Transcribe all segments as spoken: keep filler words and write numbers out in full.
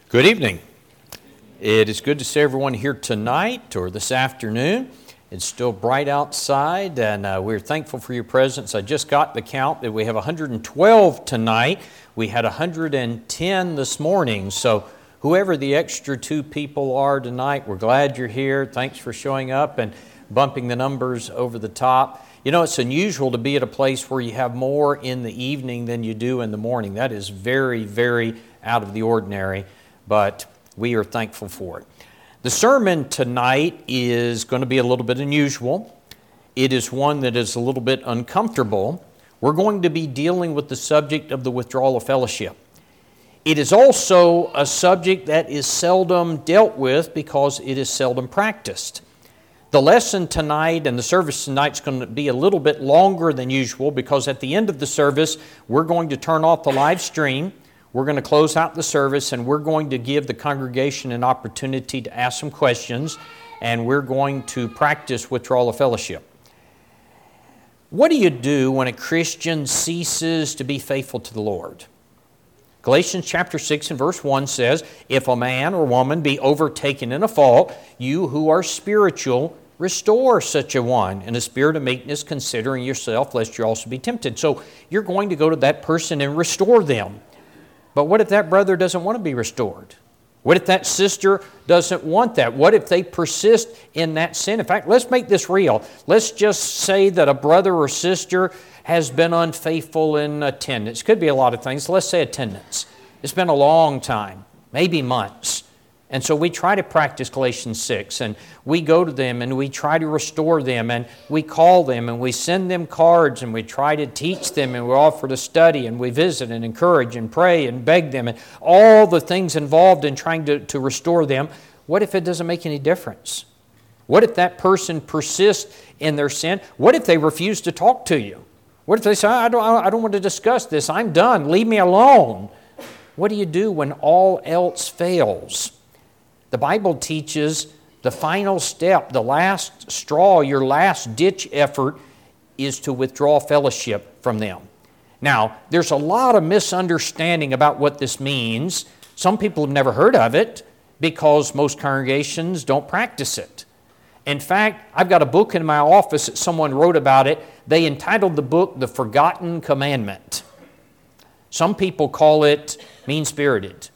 Good evening. It is good to see everyone here tonight or this afternoon. It's still bright outside, and uh, we're thankful for your presence. I just got the count that we have one hundred twelve tonight. We had one hundred ten this morning, so whoever the extra two people are tonight, we're glad you're here. Thanks for showing up and bumping the numbers over the top. You know, it's unusual to be at a place where you have more in the evening than you do in the morning. That is very, very out of the ordinary, but we are thankful for it. The sermon tonight is going to be a little bit unusual. It is one that is a little bit uncomfortable. We're going to be dealing with the subject of the withdrawal of fellowship. It is also a subject that is seldom dealt with because it is seldom practiced. The lesson tonight and the service tonight is going to be a little bit longer than usual because at the end of the service, we're going to turn off the live stream. We're going to close out the service, and we're going to give the congregation an opportunity to ask some questions, and we're going to practice withdrawal of fellowship. What do you do when a Christian ceases to be faithful to the Lord? Galatians chapter six and verse one says, "If a man or woman be overtaken in a fault, you who are spiritual, restore such a one in a spirit of meekness, considering yourself, lest you also be tempted." So you're going to go to that person and restore them. But what if that brother doesn't want to be restored? What if that sister doesn't want that? What if they persist in that sin? In fact, let's make this real. Let's just say that a brother or sister has been unfaithful in attendance. Could be a lot of things. Let's say attendance. It's been a long time, maybe months. And so we try to practice Galatians six, and we go to them and we try to restore them, and we call them and we send them cards, and we try to teach them, and we offer to study, and we visit and encourage and pray and beg them, and all the things involved in trying to, to restore them. What if it doesn't make any difference? What if that person persists in their sin? What if they refuse to talk to you? What if they say, I don't, I don't want to discuss this, I'm done, leave me alone? What do you do when all else fails? The Bible teaches the final step, the last straw, your last ditch effort is to withdraw fellowship from them. Now, there's a lot of misunderstanding about what this means. Some people have never heard of it because most congregations don't practice it. In fact, I've got a book in my office that someone wrote about it. They entitled the book, The Forgotten Commandment. Some people call it mean-spirited.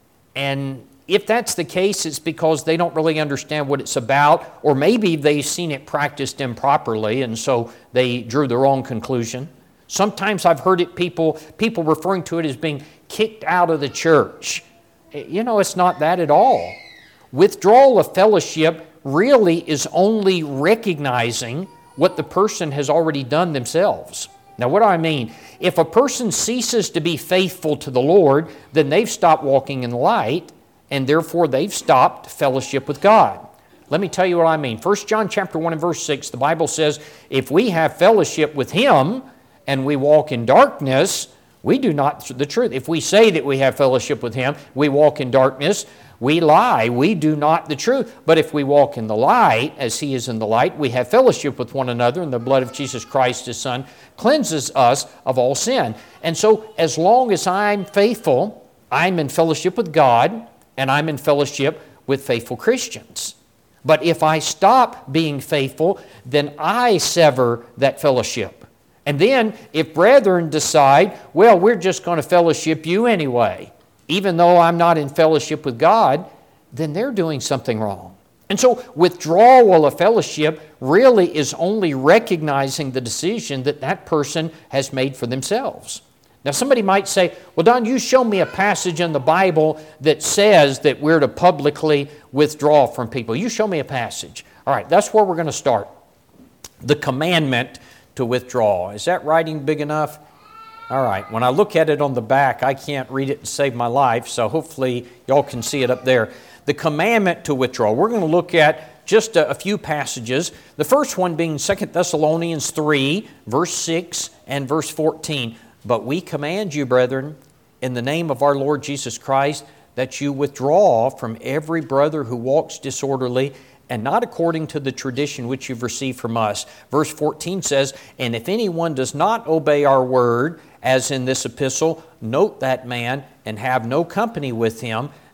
And if that's the case, it's because they don't really understand what it's about, or maybe they've seen it practiced improperly, and so they drew the wrong conclusion. Sometimes I've heard it people, people referring to it as being kicked out of the church. You know, it's not that at all. Withdrawal of fellowship really is only recognizing what the person has already done themselves. Now, what do I mean? If a person ceases to be faithful to the Lord, then they've stopped walking in the light, and therefore they've stopped fellowship with God. Let me tell you what I mean. First John chapter one and verse six, the Bible says, if we have fellowship with Him and we walk in darkness, we do not the truth. If we say that we have fellowship with Him, we walk in darkness, we lie, we do not the truth. But if we walk in the light, as He is in the light, we have fellowship with one another, and the blood of Jesus Christ, His Son, cleanses us of all sin. And so as long as I'm faithful, I'm in fellowship with God, and I'm in fellowship with faithful Christians. But if I stop being faithful, then I sever that fellowship. And then if brethren decide, well, we're just going to fellowship you anyway, even though I'm not in fellowship with God, then they're doing something wrong. And so withdrawal of fellowship really is only recognizing the decision that that person has made for themselves. Now somebody might say, well, Don, you show me a passage in the Bible that says that we're to publicly withdraw from people. You show me a passage. All right, that's where we're going to start. The commandment to withdraw. Is that writing big enough? All right, when I look at it on the back, I can't read it to save my life, so hopefully y'all can see it up there. The commandment to withdraw. We're going to look at just a, a few passages. The first one being Second Thessalonians three, verse six and verse fourteen. But we command you, brethren, in the name of our Lord Jesus Christ, that you withdraw from every brother who walks disorderly and not according to the tradition which you've received from us. Verse fourteen says, and if anyone does not obey our word, as in this epistle, note that man and have no company with him,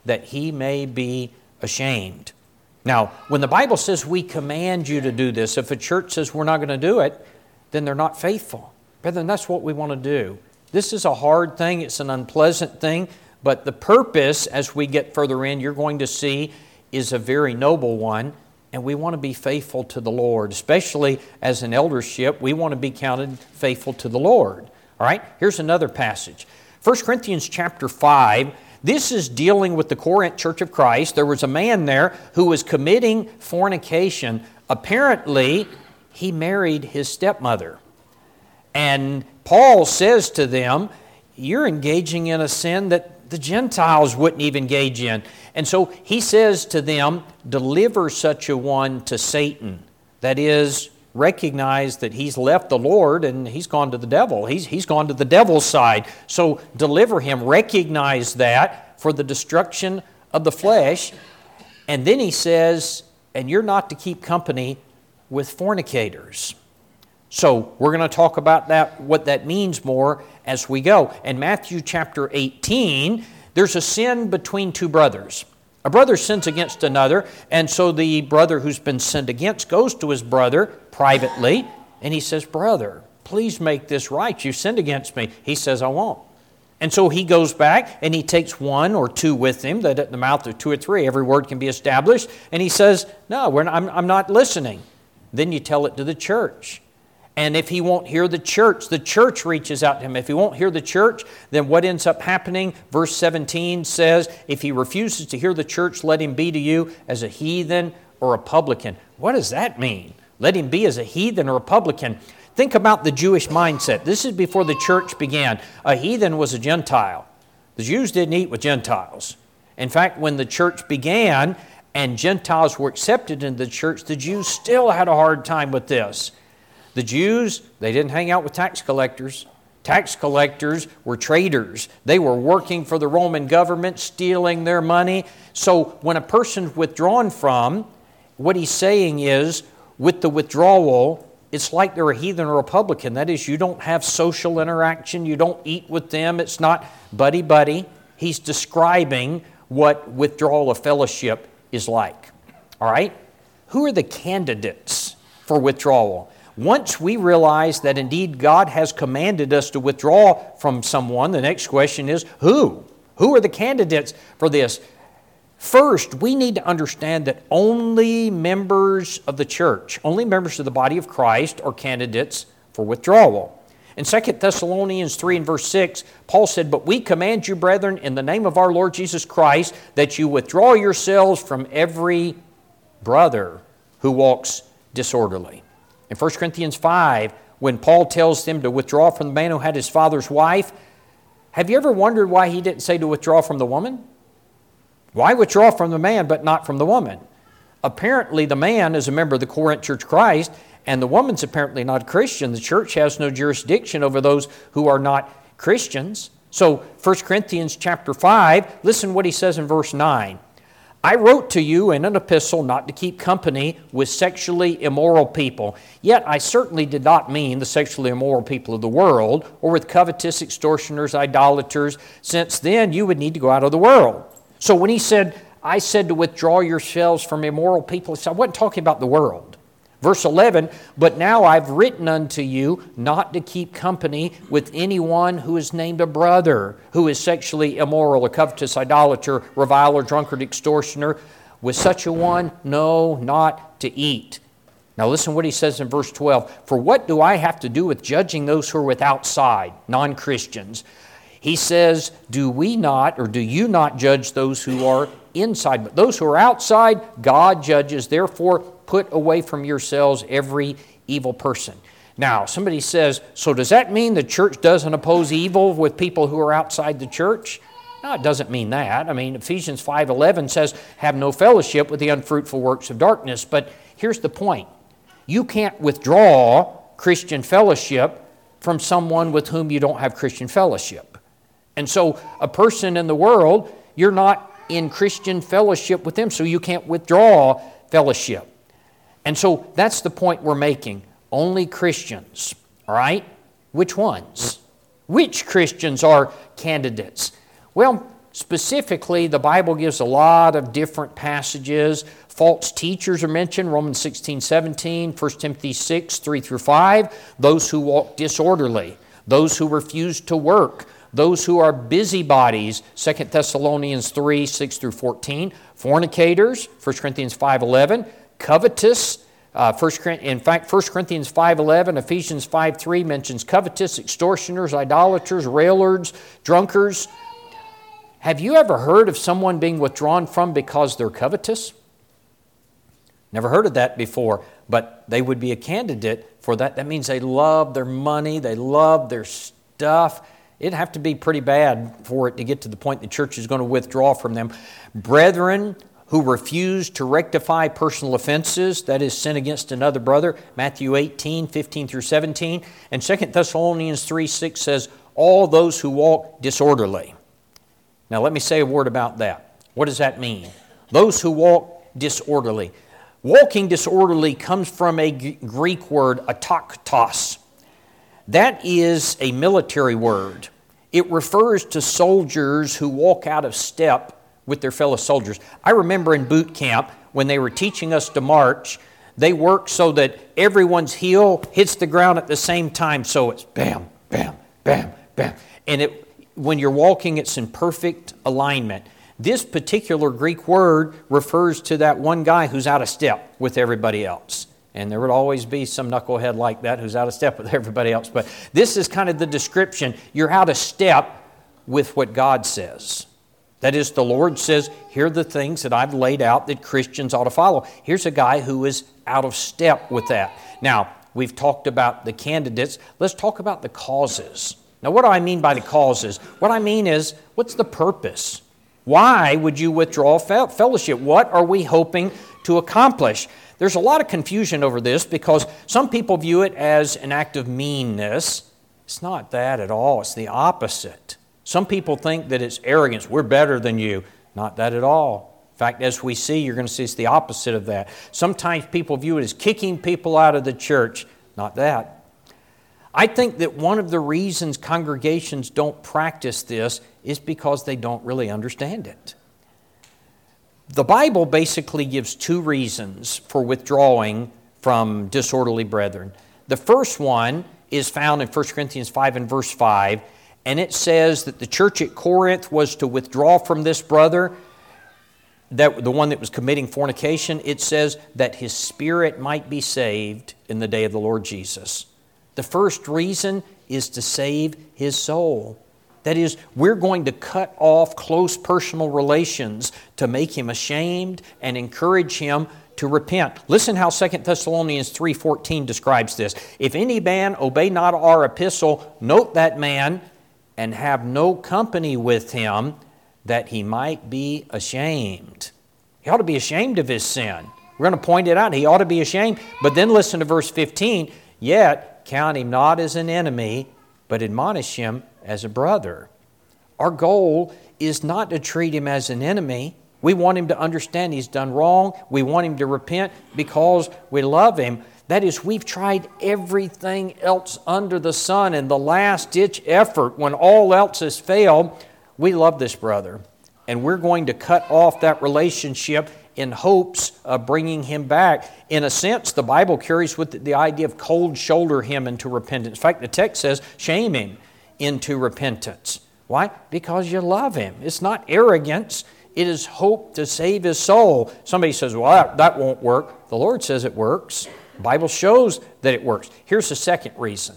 that he may be ashamed. Now, when the Bible says we command you to do this, if a church says we're not going to do it, then they're not faithful. Brethren, that's what we want to do. This is a hard thing. It's an unpleasant thing. But the purpose, as we get further in, you're going to see, is a very noble one. And we want to be faithful to the Lord. Especially as an eldership, we want to be counted faithful to the Lord. All right, here's another passage. First Corinthians chapter five. This is dealing with the Corinth Church of Christ. There was a man there who was committing fornication. Apparently, he married his stepmother. And Paul says to them, you're engaging in a sin that the Gentiles wouldn't even engage in. And so he says to them, deliver such a one to Satan. That is, recognize that he's left the Lord and he's gone to the devil. He's, he's gone to the devil's side. So deliver him. Recognize that for the destruction of the flesh. And then he says, and you're not to keep company with fornicators. So we're going to talk about that, what that means more as we go. In Matthew chapter eighteen, there's a sin between two brothers. A brother sins against another, and so the brother who's been sinned against goes to his brother privately, and he says, brother, please make this right. You sinned against me. He says, I won't. And so he goes back, and he takes one or two with him, that at the mouth of two or three, every word can be established, and he says, no, we're not, I'm, I'm not listening. Then you tell it to the church. And if he won't hear the church, the church reaches out to him. If he won't hear the church, then what ends up happening? Verse seventeen says, if he refuses to hear the church, let him be to you as a heathen or a publican. What does that mean? Let him be as a heathen or a publican. Think about the Jewish mindset. This is before the church began. A heathen was a Gentile. The Jews didn't eat with Gentiles. In fact, when the church began and Gentiles were accepted into the church, the Jews still had a hard time with this. The Jews, they didn't hang out with tax collectors. Tax collectors were traitors. They were working for the Roman government, stealing their money. So when a person's withdrawn from, what he's saying is, with the withdrawal, it's like they're a heathen or a publican. That is, you don't have social interaction. You don't eat with them. It's not buddy-buddy. He's describing what withdrawal of fellowship is like. All right? Who are the candidates for withdrawal? Once we realize that indeed God has commanded us to withdraw from someone, the next question is, who? Who are the candidates for this? First, we need to understand that only members of the church, only members of the body of Christ are candidates for withdrawal. In Second Thessalonians three and verse six, Paul said, but we command you, brethren, in the name of our Lord Jesus Christ, that you withdraw yourselves from every brother who walks disorderly. In First Corinthians five, when Paul tells them to withdraw from the man who had his father's wife, have you ever wondered why he didn't say to withdraw from the woman? Why withdraw from the man but not from the woman? Apparently the man is a member of the Corinth Church of Christ, and the woman's apparently not a Christian. The church has no jurisdiction over those who are not Christians. So First Corinthians chapter five, listen what he says in verse nine. I wrote to you in an epistle not to keep company with sexually immoral people. Yet I certainly did not mean the sexually immoral people of the world, or with covetous, extortioners, idolaters, since then you would need to go out of the world. So when he said, I said to withdraw yourselves from immoral people, I wasn't talking about the world. Verse eleven, but now I've written unto you not to keep company with anyone who is named a brother, who is sexually immoral, a covetous, idolater, reviler, drunkard, extortioner. With such a one, no, not to eat. Now listen what he says in verse twelve. For what do I have to do with judging those who are without side, non-Christians? He says, do we not, or do you not judge those who are inside? But those who are outside, God judges. Therefore, put away from yourselves every evil person. Now, somebody says, so does that mean the church doesn't oppose evil with people who are outside the church? No, it doesn't mean that. I mean, Ephesians five eleven says, have no fellowship with the unfruitful works of darkness. But here's the point. You can't withdraw Christian fellowship from someone with whom you don't have Christian fellowship. And so a person in the world, you're not in Christian fellowship with them, so you can't withdraw fellowship. And so that's the point we're making. Only Christians, all right? Which ones? Which Christians are candidates? Well, Specifically, the Bible gives a lot of different passages. False teachers are mentioned, Romans sixteen, seventeen, First Timothy six, three through five. Those who walk disorderly, those who refuse to work, those who are busybodies, Second Thessalonians three, six through fourteen. Fornicators, First Corinthians five, eleven. Covetous, uh, First, in fact, First Corinthians five, eleven, Ephesians five, three mentions covetous, extortioners, idolaters, railers, drunkards. Have you ever heard of someone being withdrawn from because they're covetous? Never heard of that before, but they would be a candidate for that. That means they love their money, they love their stuff. It'd have to be pretty bad for it to get to the point the church is going to withdraw from them. Brethren who refuse to rectify personal offenses, that is sin against another brother, Matthew eighteen, fifteen through seventeen. And Second Thessalonians three, six says, all those who walk disorderly. Now let me say a word about that. What does that mean? Those who walk disorderly. Walking disorderly comes from a Greek word, ataktos. That is a military word. It refers to soldiers who walk out of step with their fellow soldiers. I remember in boot camp when they were teaching us to march, they worked so that everyone's heel hits the ground at the same time. So it's bam, bam, bam, bam. And it when you're walking, it's in perfect alignment. This particular Greek word refers to that one guy who's out of step with everybody else. And there would always be some knucklehead like that who's out of step with everybody else. But this is kind of the description. You're out of step with what God says. That is, the Lord says, here are the things that I've laid out that Christians ought to follow. Here's a guy who is out of step with that. Now, we've talked about the candidates. Let's talk about the causes. Now, what do I mean by the causes? What I mean is, what's the purpose? Why would you withdraw fellowship? What are we hoping to accomplish? There's a lot of confusion over this because some people view it as an act of meanness. It's not that at all. It's the opposite. Some people think that it's arrogance. We're better than you. Not that at all. In fact, as we see, you're going to see it's the opposite of that. Sometimes people view it as kicking people out of the church. Not that. I think that one of the reasons congregations don't practice this is because they don't really understand it. The Bible basically gives two reasons for withdrawing from disorderly brethren. The first one is found in First Corinthians five and verse five, and it says that the church at Corinth was to withdraw from this brother, that the one that was committing fornication. It says that his spirit might be saved in the day of the Lord Jesus. The first reason is to save his soul. That is, we're going to cut off close personal relations to make him ashamed and encourage him to repent. Listen how Second Thessalonians three fourteen describes this. If any man obey not our epistle, note that man, and have no company with him, that he might be ashamed. He ought to be ashamed of his sin. We're going to point it out. He ought to be ashamed. But then listen to verse fifteen. Yet count him not as an enemy, but admonish him as a brother. Our goal is not to treat him as an enemy. We want him to understand he's done wrong. We want him to repent because we love him. That is, we've tried everything else under the sun, and the last-ditch effort, when all else has failed, we love this brother. And we're going to cut off that relationship in hopes of bringing him back. In a sense, the Bible carries with it the idea of cold shoulder him into repentance. In fact, the text says, shame him into repentance. Why? Because you love him. It's not arrogance. It is hope to save his soul. Somebody says, well, that, that won't work. The Lord says it works. The Bible shows that it works. Here's the second reason.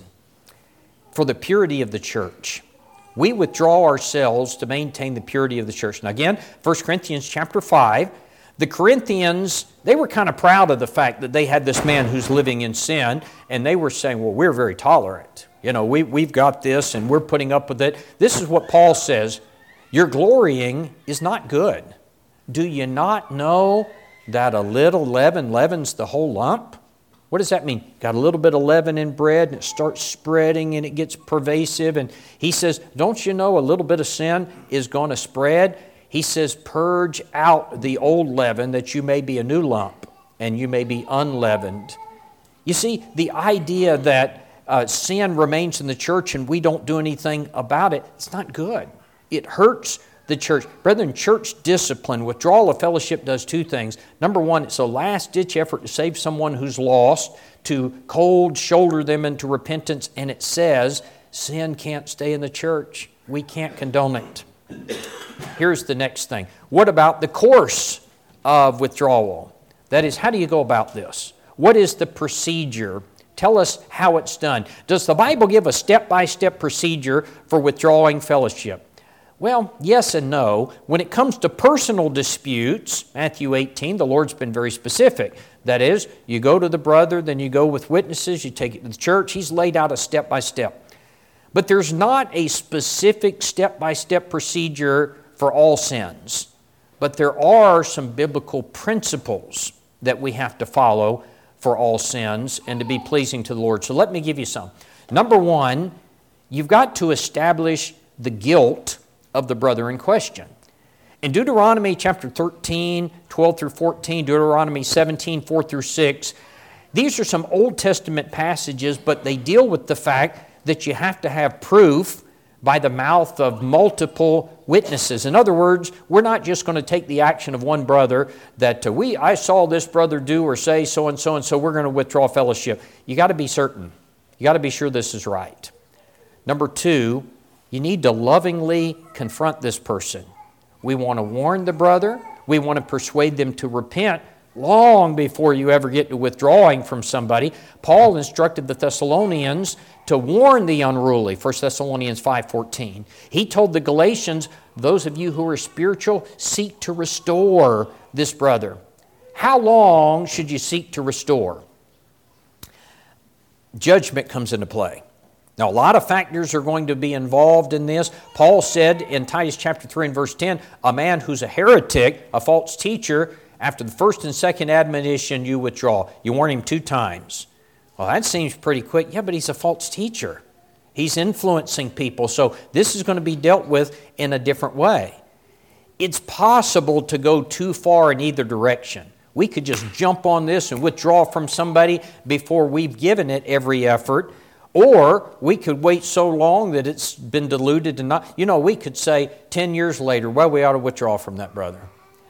For the purity of the church. We withdraw ourselves to maintain the purity of the church. Now again, First Corinthians chapter five, the Corinthians, they were kind of proud of the fact that they had this man who's living in sin, and they were saying, well, we're very tolerant. You know, we, we've got this, and we're putting up with it. This is what Paul says, your glorying is not good. Do you not know that a little leaven leavens the whole lump? What does that mean? Got a little bit of leaven in bread, and it starts spreading, and it gets pervasive. And he says, don't you know a little bit of sin is going to spread? He says, purge out the old leaven that you may be a new lump and you may be unleavened. You see, the idea that uh, sin remains in the church and we don't do anything about it, it's not good. It hurts the church. Brethren, church discipline, withdrawal of fellowship does two things. Number one, it's a last-ditch effort to save someone who's lost, to cold shoulder them into repentance, and it says sin can't stay in the church. We can't condone it. Here's the next thing. What about the course of withdrawal? That is, how do you go about this? What is the procedure? Tell us how it's done. Does the Bible give a step-by-step procedure for withdrawing fellowship? Well, yes and no. When it comes to personal disputes, Matthew eighteen, the Lord's been very specific. That is, you go to the brother, then you go with witnesses, you take it to the church. He's laid out a step-by-step. But there's not a specific step-by-step procedure for all sins. But there are some biblical principles that we have to follow for all sins and to be pleasing to the Lord. So let me give you some. Number one, you've got to establish the guilt of the brother in question. In Deuteronomy chapter thirteen, twelve through fourteen, Deuteronomy seventeen, four through six, these are some Old Testament passages, but they deal with the fact that you have to have proof by the mouth of multiple witnesses. In other words, we're not just going to take the action of one brother that uh, we I saw this brother do or say so and so and so we're going to withdraw fellowship. You got to be certain. You got to be sure this is right. Number two, you need to lovingly confront this person. We want to warn the brother. We want to persuade them to repent long before you ever get to withdrawing from somebody. Paul instructed the Thessalonians to warn the unruly, First Thessalonians five fourteen. He told the Galatians, those of you who are spiritual, seek to restore this brother. How long should you seek to restore? Judgment comes into play. Now, a lot of factors are going to be involved in this. Paul said in Titus chapter three and verse ten, a man who's a heretic, a false teacher, after the first and second admonition, you withdraw. You warn him two times. Well, that seems pretty quick. Yeah, but he's a false teacher. He's influencing people. So this is going to be dealt with in a different way. It's possible to go too far in either direction. We could just jump on this and withdraw from somebody before we've given it every effort. Or we could wait so long that it's been diluted and not... You know, we could say ten years later, well, we ought to withdraw from that brother.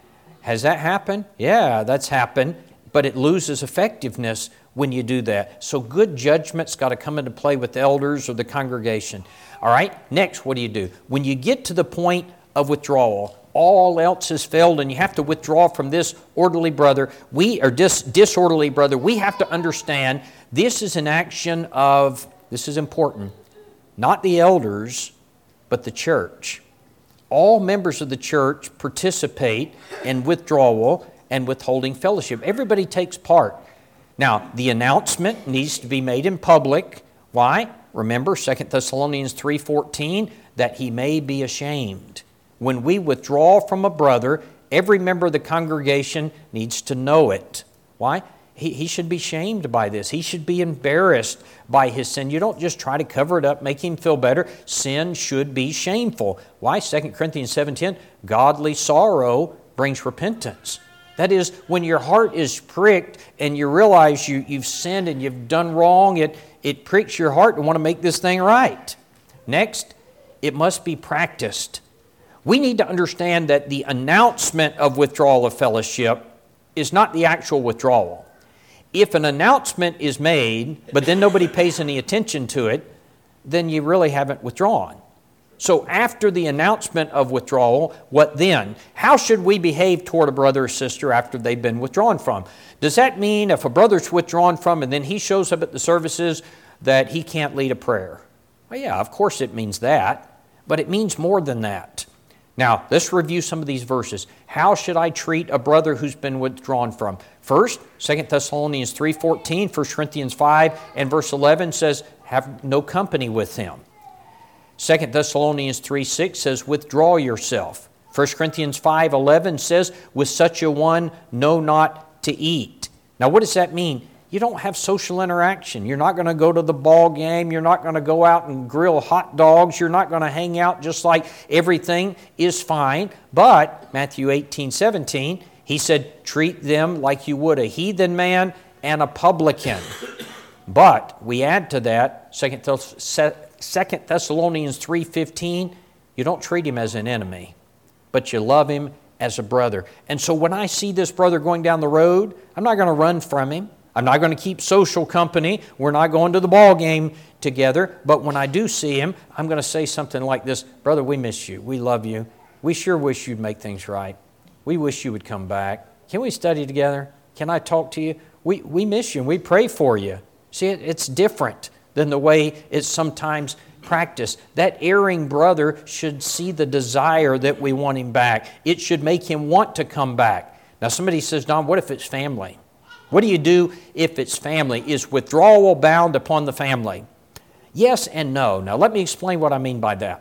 Has that happened? Yeah, that's happened. But it loses effectiveness when you do that. So good judgment's got to come into play with the elders or the congregation. All right, next, what do you do? When you get to the point of withdrawal, all else has failed and you have to withdraw from this orderly brother, we or dis, disorderly brother, we have to understand this is an action of, this is important, not the elders, but the church. All members of the church participate in withdrawal and withholding fellowship. Everybody takes part. Now, the announcement needs to be made in public. Why? Remember Second Thessalonians three fourteen, that he may be ashamed. When we withdraw from a brother, every member of the congregation needs to know it. Why? He, he should be shamed by this. He should be embarrassed by his sin. You don't just try to cover it up, make him feel better. Sin should be shameful. Why? Second Corinthians seven ten, godly sorrow brings repentance. That is, when your heart is pricked and you realize you, you've sinned and you've done wrong, it, it pricks your heart to want to make this thing right. Next, it must be practiced. We need to understand that the announcement of withdrawal of fellowship is not the actual withdrawal. If an announcement is made, but then nobody pays any attention to it, then you really haven't withdrawn. So after the announcement of withdrawal, what then? How should we behave toward a brother or sister after they've been withdrawn from? Does that mean if a brother's withdrawn from and then he shows up at the services that he can't lead a prayer? Well, yeah, of course it means that, but it means more than that. Now, let's review some of these verses. How should I treat a brother who's been withdrawn from? First, Second Thessalonians three fourteen, First Corinthians five and verse eleven says, have no company with him. Second Thessalonians three six says, withdraw yourself. First Corinthians five eleven says, with such a one, know not to eat. Now, what does that mean? You don't have social interaction. You're not going to go to the ball game. You're not going to go out and grill hot dogs. You're not going to hang out just like everything is fine. But Matthew eighteen seventeen, he said, treat them like you would a heathen man and a publican. But we add to that, Second Thessalonians three fifteen, you don't treat him as an enemy. but you love him as a brother. And so when I see this brother going down the road, I'm not going to run from him. I'm not going to keep social company. We're not going to the ball game together. But when I do see him, I'm going to say something like this: brother, we miss you. We love you. We sure wish you'd make things right. We wish you would come back. Can we study together? Can I talk to you? We, we miss you and we pray for you. See, it, it's different than the way it's sometimes practiced. That erring brother should see the desire that we want him back. It should make him want to come back. Now somebody says, Don, what if it's family? What do you do if it's family? Is withdrawal bound upon the family? Yes and no. Now let me explain what I mean by that.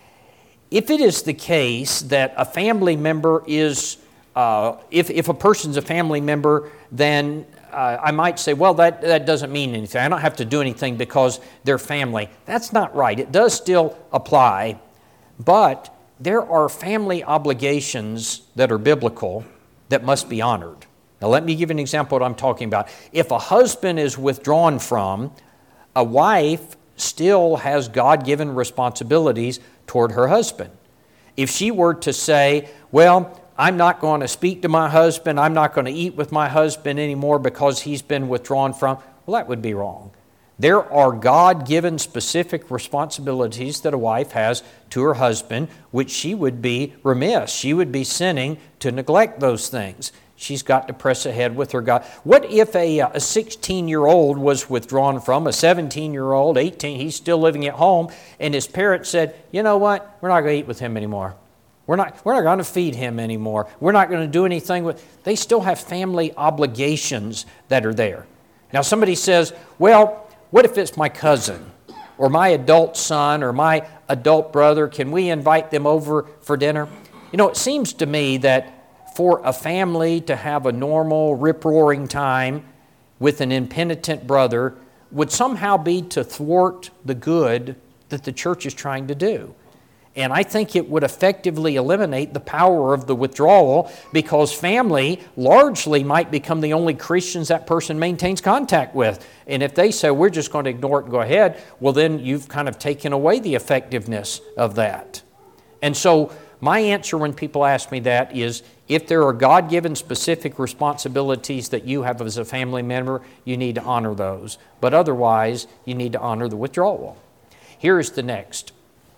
If it is the case that a family member is, uh, if, if a person's a family member, then uh, I might say, well, that, that doesn't mean anything. I don't have to do anything because they're family. That's not right. It does still apply, but there are family obligations that are biblical that must be honored. Now let me give you an example of what I'm talking about. If a husband is withdrawn from, a wife still has God-given responsibilities toward her husband. If she were to say, well, I'm not going to speak to my husband, I'm not going to eat with my husband anymore because he's been withdrawn from, well, that would be wrong. There are God-given specific responsibilities that a wife has to her husband, which she would be remiss. She would be sinning to neglect those things. She's got to press ahead with her God. What if a, a sixteen-year-old was withdrawn from, a seventeen-year-old, eighteen, he's still living at home, and his parents said, you know what, we're not going to eat with him anymore. We're not, we're not going to feed him anymore. We're not going to do anything with... They still have family obligations that are there. Now somebody says, well, what if it's my cousin or my adult son or my adult brother? Can we invite them over for dinner? You know, it seems to me that for a family to have a normal, rip-roaring time with an impenitent brother would somehow be to thwart the good that the church is trying to do. And I think it would effectively eliminate the power of the withdrawal, because family largely might become the only Christians that person maintains contact with. And if they say, we're just going to ignore it and go ahead, well then you've kind of taken away the effectiveness of that. And so my answer when people ask me that is, if there are God-given specific responsibilities that you have as a family member, you need to honor those. But otherwise, you need to honor the withdrawal. Here is the next.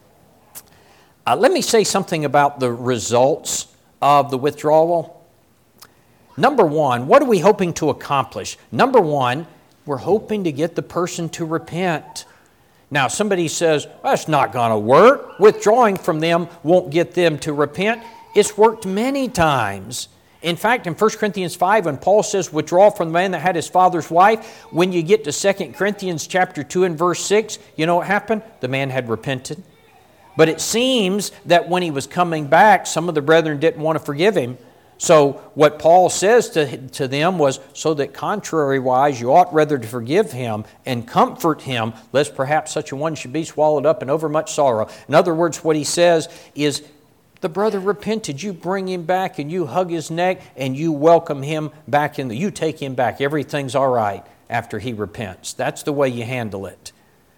Uh, let me say something about the results of the withdrawal. Number one, what are we hoping to accomplish? Number one, we're hoping to get the person to repent. Now, somebody says, that's not going to work. Withdrawing from them won't get them to repent. It's worked many times. In fact, in First Corinthians five, when Paul says, withdraw from the man that had his father's wife, when you get to Second Corinthians chapter two and verse six, you know what happened? The man had repented. But it seems that when he was coming back, some of the brethren didn't want to forgive him. So what Paul says to, to them was, so that contrariwise you ought rather to forgive him and comfort him, lest perhaps such a one should be swallowed up in overmuch sorrow. In other words, what he says is, the brother repented, you bring him back and you hug his neck and you welcome him back in the, you take him back. Everything's all right after he repents. That's the way you handle it.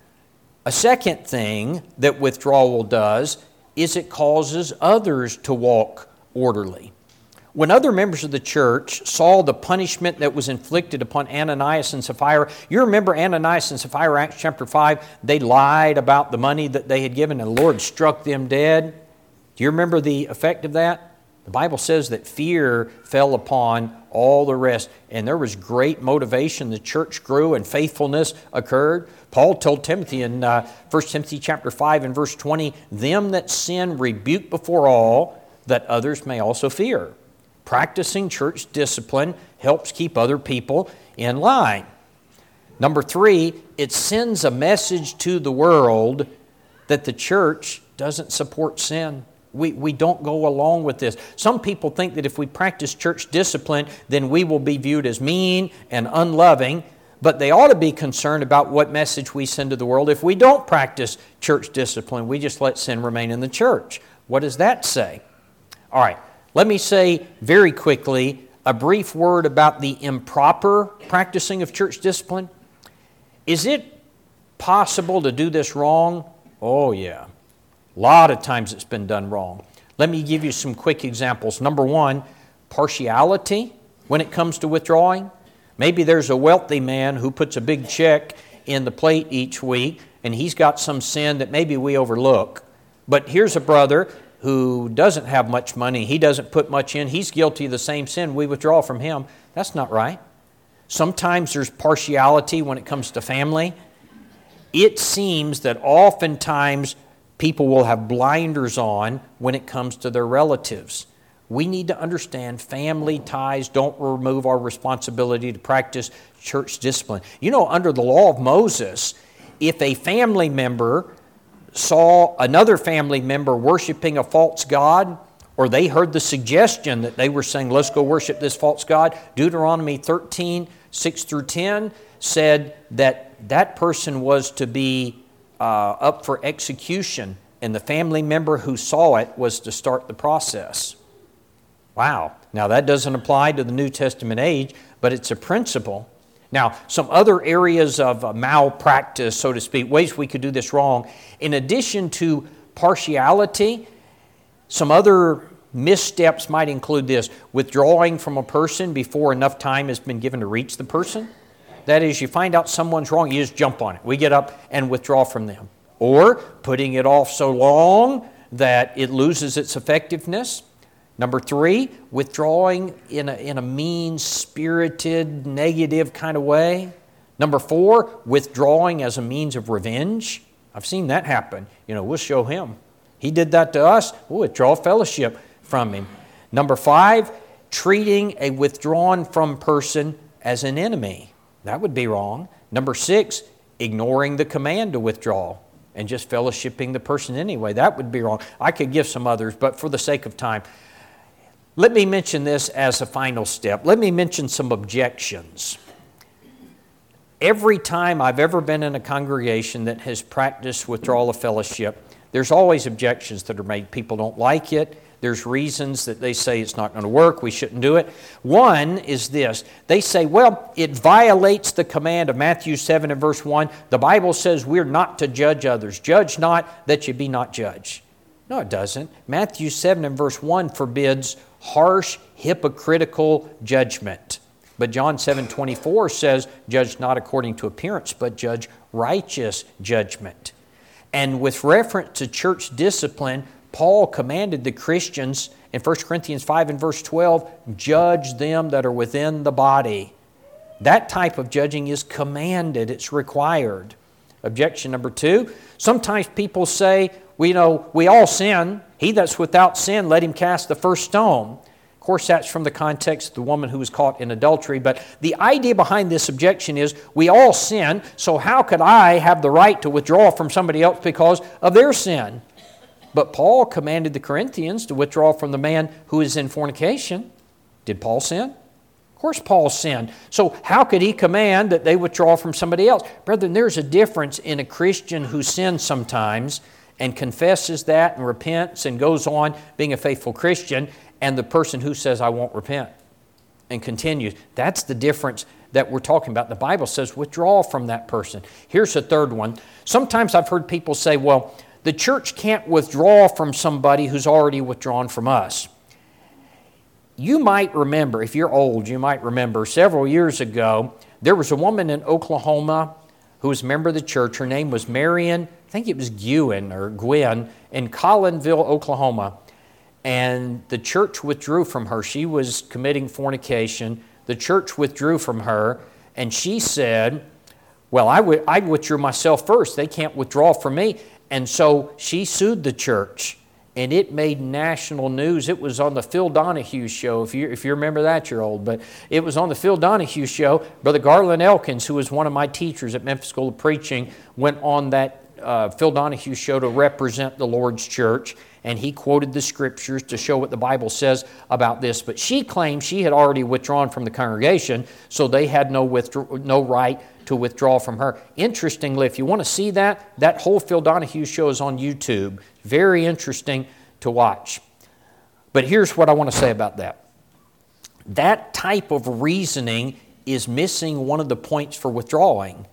A second thing that withdrawal does is it causes others to walk orderly. When other members of the church saw the punishment that was inflicted upon Ananias and Sapphira, you remember Ananias and Sapphira, Acts chapter five, they lied about the money that they had given and the Lord struck them dead. Do you remember the effect of that? The Bible says that fear fell upon all the rest, and there was great motivation. The church grew and faithfulness occurred. Paul told Timothy in uh, First Timothy chapter five and verse twenty, them that sin rebuke before all, that others may also fear. Practicing church discipline helps keep other people in line. Number three, it sends a message to the world that the church doesn't support sin. We, we don't go along with this. Some people think that if we practice church discipline, then we will be viewed as mean and unloving, but they ought to be concerned about what message we send to the world. If we don't practice church discipline, we just let sin remain in the church. What does that say? All right, let me say very quickly a brief word about the improper practicing of church discipline. Is it possible to do this wrong? Oh, yeah. A lot of times it's been done wrong. Let me give you some quick examples. Number one, partiality when it comes to withdrawing. Maybe there's a wealthy man who puts a big check in the plate each week, and he's got some sin that maybe we overlook. But here's a brother who doesn't have much money. He doesn't put much in. He's guilty of the same sin. We withdraw from him. That's not right. Sometimes there's partiality when it comes to family. It seems that oftentimes people will have blinders on when it comes to their relatives. We need to understand family ties don't remove our responsibility to practice church discipline. You know, under the law of Moses, if a family member saw another family member worshiping a false god, or they heard the suggestion that they were saying, let's go worship this false god, Deuteronomy thirteen, six through ten said that that person was to be uh, up for execution, and the family member who saw it was to start the process. Wow. Now that doesn't apply to the New Testament age, but it's a principle. Now, some other areas of uh, malpractice, so to speak, ways we could do this wrong. In addition to partiality, some other missteps might include this: withdrawing from a person before enough time has been given to reach the person. That is, you find out someone's wrong, you just jump on it. We get up and withdraw from them. Or putting it off so long that it loses its effectiveness. Number three, withdrawing in a, in a mean-spirited, negative kind of way. Number four, withdrawing as a means of revenge. I've seen that happen. You know, we'll show him. He did that to us. We'll withdraw fellowship from him. Number five, treating a withdrawn from person as an enemy. That would be wrong. Number six, ignoring the command to withdraw and just fellowshipping the person anyway. That would be wrong. I could give some others, but for the sake of time, let me mention this as a final step. Let me mention some objections. Every time I've ever been in a congregation that has practiced withdrawal of fellowship, there's always objections that are made. People don't like it. There's reasons that they say it's not going to work, we shouldn't do it. One is this. They say, well, it violates the command of Matthew seven and verse one. The Bible says we're not to judge others. Judge not that you be not judged. No, it doesn't. Matthew seven and verse one forbids harsh, hypocritical judgment. But John seven twenty-four says, judge not according to appearance, but judge righteous judgment. And with reference to church discipline, Paul commanded the Christians in First Corinthians five and verse twelve, judge them that are within the body. That type of judging is commanded, it's required. Objection number two, sometimes people say, well, you know, we all sin. He that's without sin, let him cast the first stone. Of course, that's from the context of the woman who was caught in adultery. But the idea behind this objection is we all sin, so how could I have the right to withdraw from somebody else because of their sin? But Paul commanded the Corinthians to withdraw from the man who is in fornication. Did Paul sin? Of course Paul sinned. So how could he command that they withdraw from somebody else? Brethren, there's a difference in a Christian who sins sometimes and confesses that and repents and goes on being a faithful Christian, and the person who says, I won't repent, and continues. That's the difference that we're talking about. The Bible says withdraw from that person. Here's a third one. Sometimes I've heard people say, well, the church can't withdraw from somebody who's already withdrawn from us. You might remember, if you're old, you might remember several years ago, there was a woman in Oklahoma who was a member of the church. Her name was Marion, I think it was Gwen or Gwen, in Collinville, Oklahoma. And the church withdrew from her. She was committing fornication. The church withdrew from her, and she said, well, I would, I withdrew myself first. They can't withdraw from me. And so she sued the church, and it made national news. It was on the Phil Donahue show. If you if you remember that, you're old. But it was on the Phil Donahue show. Brother Garland Elkins, who was one of my teachers at Memphis School of Preaching, went on that uh, Phil Donahue show to represent the Lord's church, and he quoted the scriptures to show what the Bible says about this. But she claimed she had already withdrawn from the congregation, so they had no withdraw, no right to withdraw from her. Interestingly, if you want to see that, that whole Phil Donahue show is on YouTube. Very interesting to watch. But here's what I want to say about that. That type of reasoning is missing one of the points for withdrawing,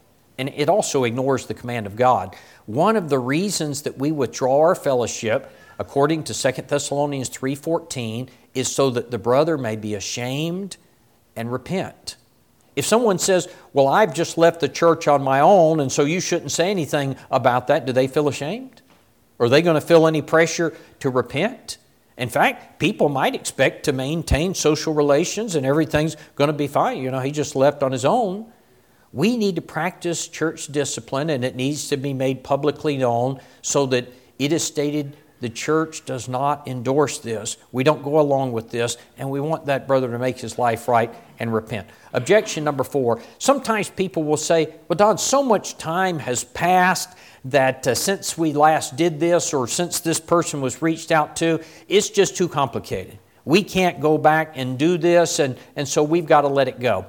And it also ignores the command of God. One of the reasons that we withdraw our fellowship, according to Second Thessalonians three fourteen, is so that the brother may be ashamed and repent. If someone says, well, I've just left the church on my own, and so you shouldn't say anything about that, do they feel ashamed? Are they going to feel any pressure to repent? In fact, people might expect to maintain social relations and everything's going to be fine. You know, he just left on his own. We need to practice church discipline, and it needs to be made publicly known so that it is stated the church does not endorse this. We don't go along with this, and we want that brother to make his life right and repent. Objection number four. Sometimes people will say, well, Don, so much time has passed that uh, since we last did this or since this person was reached out to, it's just too complicated. We can't go back and do this, and, and so we've got to let it go.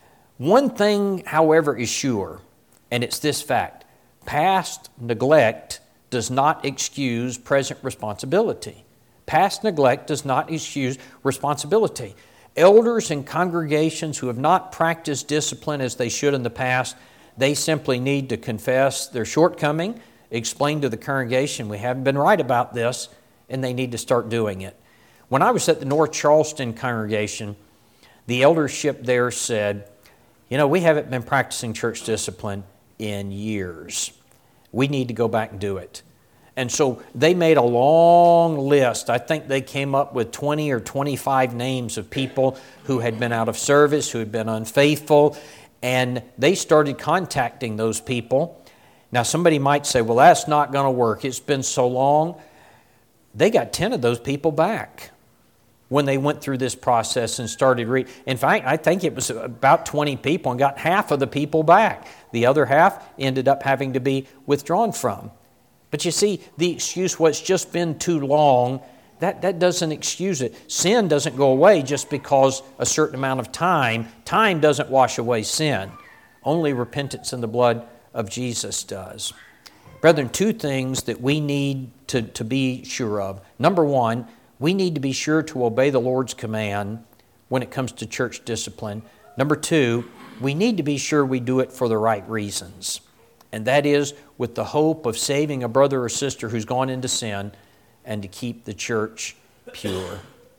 One thing, however, is sure, and it's this fact. Past neglect does not excuse present responsibility. Past neglect does not excuse responsibility. Elders and congregations who have not practiced discipline as they should in the past, they simply need to confess their shortcoming, explain to the congregation we haven't been right about this, and they need to start doing it. When I was at the North Charleston congregation, the eldership there said, you know, we haven't been practicing church discipline in years. We need to go back and do it. And so they made a long list. I think they came up with twenty or twenty-five names of people who had been out of service, who had been unfaithful, and they started contacting those people. Now somebody might say, well, that's not going to work. It's been so long. They got ten of those people back when they went through this process and started reading. In fact, I think it was about twenty people and got half of the people back. The other half ended up having to be withdrawn from. But you see, the excuse, well, it's just been too long, that, that doesn't excuse it. Sin doesn't go away just because a certain amount of time. Time doesn't wash away sin. Only repentance in the blood of Jesus does. Brethren, two things that we need to, to be sure of. Number one, we need to be sure to obey the Lord's command when it comes to church discipline. Number two, we need to be sure we do it for the right reasons. And that is with the hope of saving a brother or sister who's gone into sin and to keep the church pure.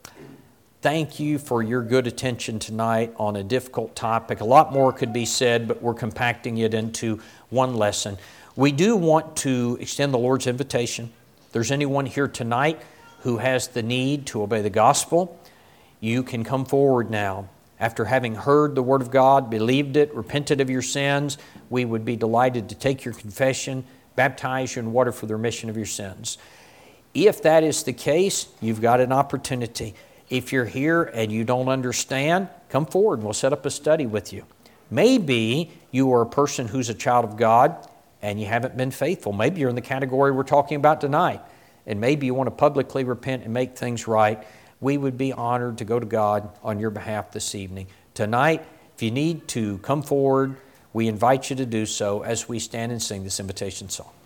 Thank you for your good attention tonight on a difficult topic. A lot more could be said, but we're compacting it into one lesson. We do want to extend the Lord's invitation. If there's anyone here tonight who has the need to obey the gospel, you can come forward now. After having heard the Word of God, believed it, repented of your sins, we would be delighted to take your confession, baptize you in water for the remission of your sins. If that is the case, you've got an opportunity. If you're here and you don't understand, come forward and we'll set up a study with you. Maybe you are a person who's a child of God and you haven't been faithful. Maybe you're in the category we're talking about tonight. And maybe you want to publicly repent and make things right. We would be honored to go to God on your behalf this evening. Tonight, if you need to come forward, we invite you to do so as we stand and sing this invitation song.